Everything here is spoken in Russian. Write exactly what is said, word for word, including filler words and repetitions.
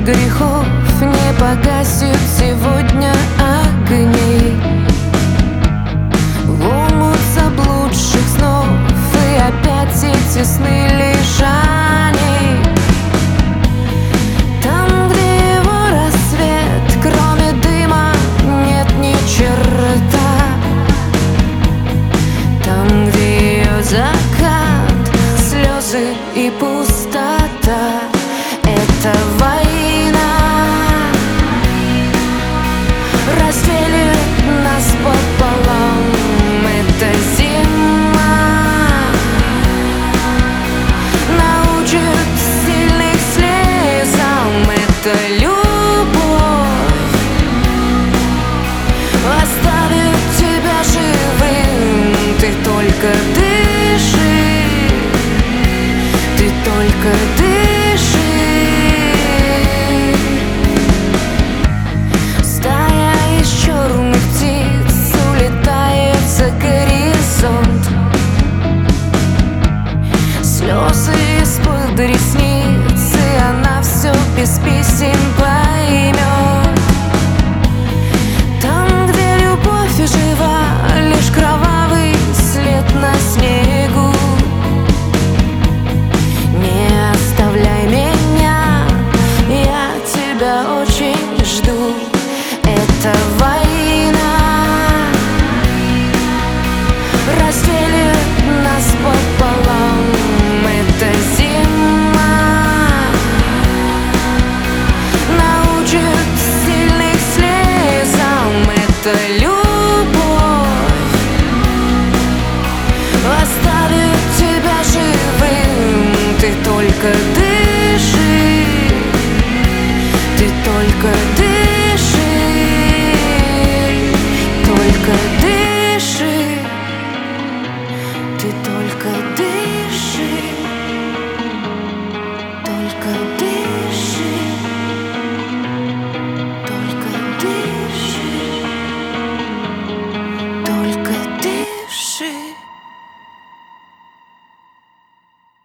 грехов не погасит сегодня огней. В омут заблудших снов и опять эти сны лишаний. Там, где его рассвет, кроме дыма нет ни черта. Там, где ее закат, слезы и пустота. Это война разделит нас пополам. Это зима научит сильных слезам. Это любовь оставит тебя живым. Ты только дыши, ты только дыши. Слезы из-под ресниц, и она все без писем поймет. Там, где любовь жива, лишь кровавый след на снегу. Не оставляй меня, я тебя очень жду. Это война разделит нас пополам. Это зима научит сильных слезам. Это любовь оставит тебя живым. Ты только ты